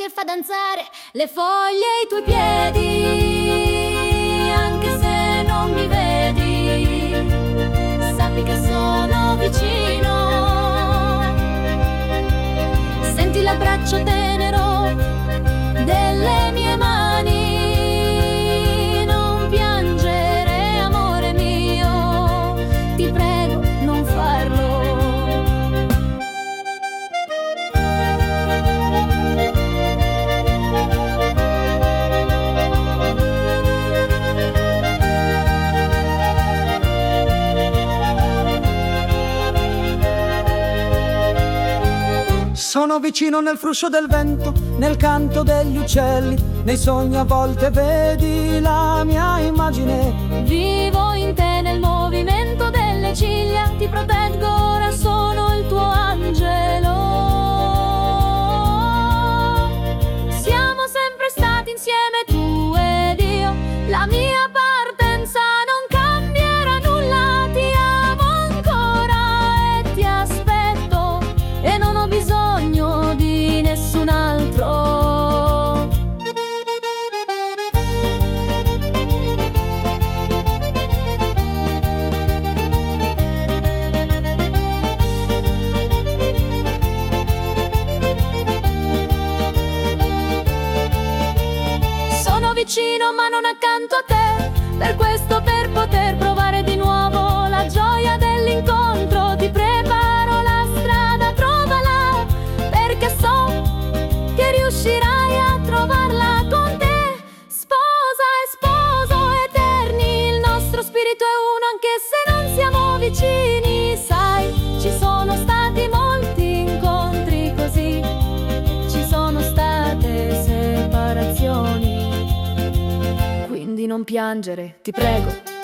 che fa danzare le foglie ai tuoi piedi. Anche se non mi vedi, sappi che sono vicino. Senti l'abbraccio tenero delle mie mani. Non piangere, amore mio, ti prego, non farlo. Sono vicino nel fruscio del vento, nel canto degli uccelli, nei sogni a volte vedi la mia immagine. Vivo in te nel movimento delle ciglia, ti proteggo, ora sono il tuo angelo. Siamo sempre stati insieme tu ed io, la mia partenza non cambierà nulla. Ti amo ancora e ti aspetto e non ho bisogno di nessun altro. Sono vicino ma non accanto a te, per questo, per poter provare di nuovo la gioia dell'incontro, ti preparo la strada, trovala, perché so che riuscirai a trovarla con te. Sposa e sposo eterni, il nostro spirito è uno anche se non siamo vicini. Sai, ci sono stati molti incontri così, ci sono state separazioni. Quindi non piangere, ti prego.